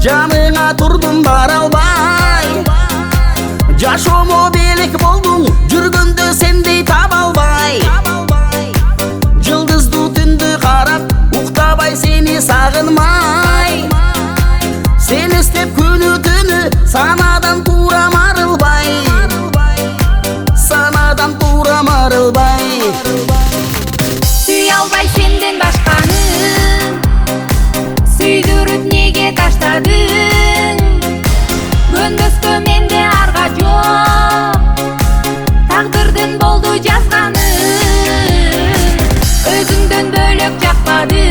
жаныңа тұрдым бара албай. Жашоомо белек болдуң, жүргөндө сендей таба албай. Жылдыздуу түндү карап, уктабай сени сагынмай. Сени издеп күнү түнү, санадан туура марылбай. Санадан туура марылбай. Сүй албай сенден башканы, сүйдүрүп неге таштадың? Көнбөскө менде арга жок, тагдырдын болду жазганы. Өзүңдөн бөлөк жакпады,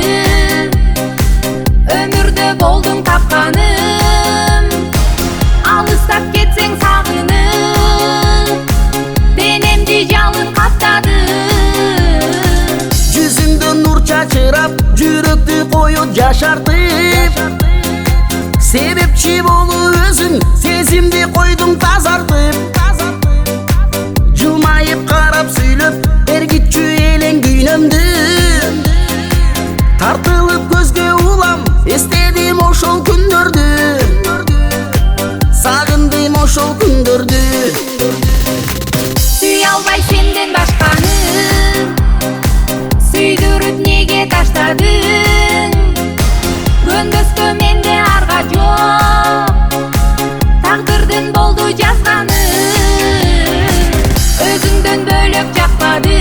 өмүрдө болдуң тапканым. Алыстап кетсең сагынып, денемди жалын каптады. Жүзүңдөн нур чачырап, жүрөктү коюп жашартып. Себепчи болуп өзүң, сезимди койдуң тазартып. Жылмайып карап сүйлөп, эргитчү элең күйнөмдү. Тартылып көзгө улам, эстедим ошол күндөрдү. Сагындым ошол күндөрдү. Сүй албай сенден башканы, сүйдүрүп неге таштадың? Көнбөскө менде арга жок, тагдырдын болду жазганы. Өзүңдөн бөлөк жакпады,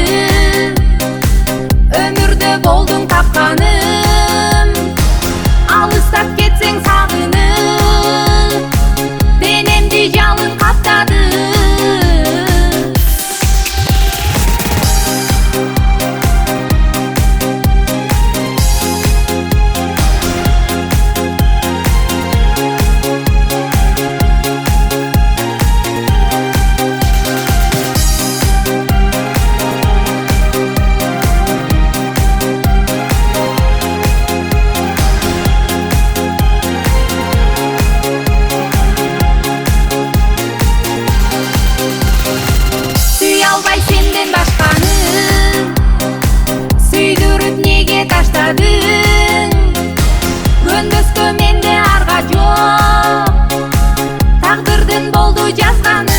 өмүрдө болдуң тапканым. Алыстап кетсең сагынып, денемди жалын каптады. Сүй албай сенден башканы, сүйдүрүп неге таштадың? Көнбөскө менде арга жок, тагдырдын болду жазганы.